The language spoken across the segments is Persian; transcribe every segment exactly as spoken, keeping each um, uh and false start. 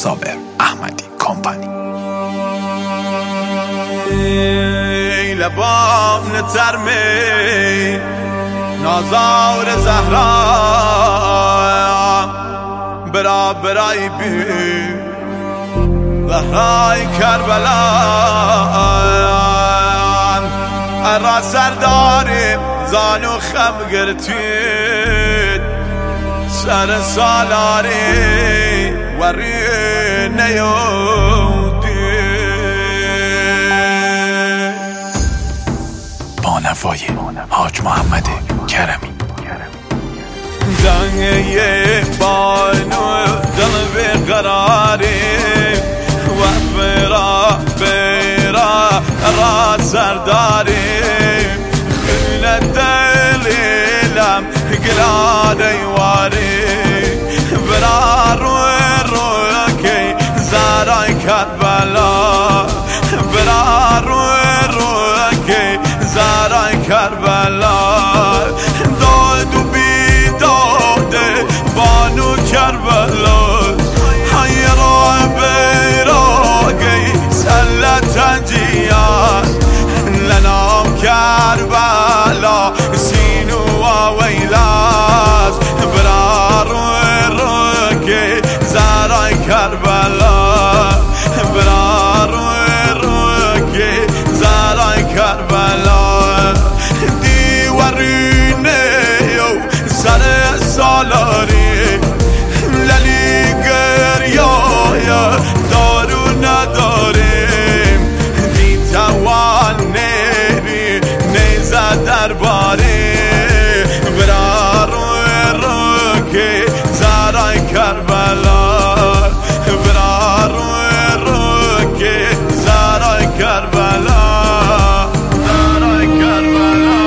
صابر احمدی کمپانی. ای لبام نترمی نازار زهرا برا برای بی زهرای کربلا ارا سرداریم زانو خم گرتید سر سالاری وری نیودی با نوای حاج محمد کرمی. دنگه بانو دل بیقراری و برا برا را سرداری خیل دلیلم گلاد ایواری برا روی روی که زارای کربلا برا روی روی که زارای کربلا داد و بیداده بانو کربلا های را بیراگی سلطن جیان لنام کربلا سینو و ویلاز برا روی روی که زارای کربلا برا روی روی که زارای کربلا دیوارینه و سر سالاری للی گریای دارو نداریم دی توان نیری نیزه درباری برا روی روی که زارای کربلا برا روی روی که زارای کربلا زارای کربلا.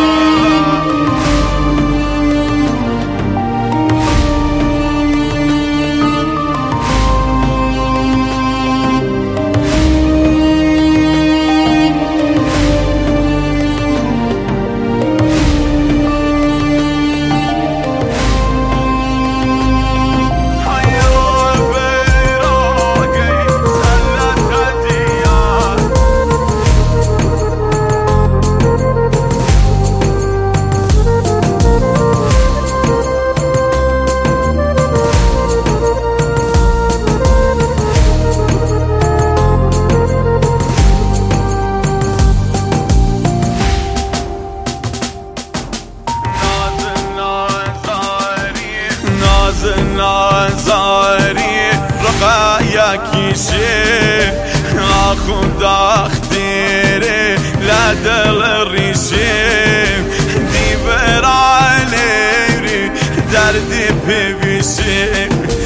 نازاری رقا یکیشه آخوند اختیره لدل ریشه دی برای لیری دردی پیویشه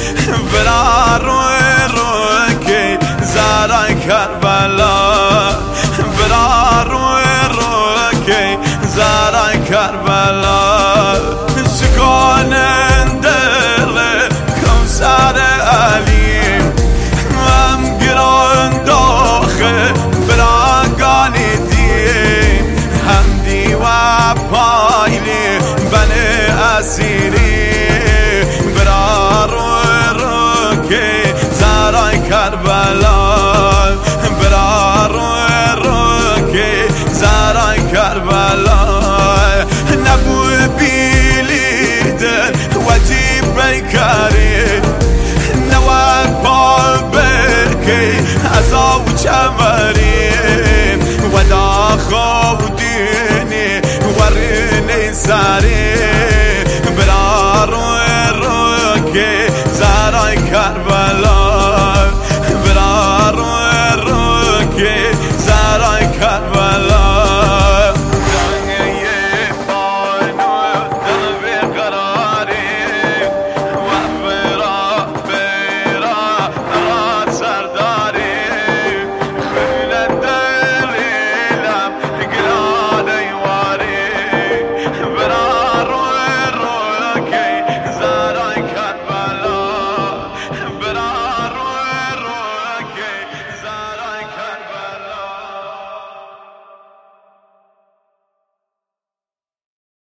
برا روی روی که زارای کربلا برا روی روی که زارای کربلا سکانن دل کوثر علیم هم گران داخل براگانی دیم هم دیوه پایلی بن اسیری برا روی رو که زارای کربلا برا روی رو که زارای کربلا نبوی بیلیدن وجیب بیکاری نواد پال برکی ازا و چمرین و دا خودینی ورینی سرین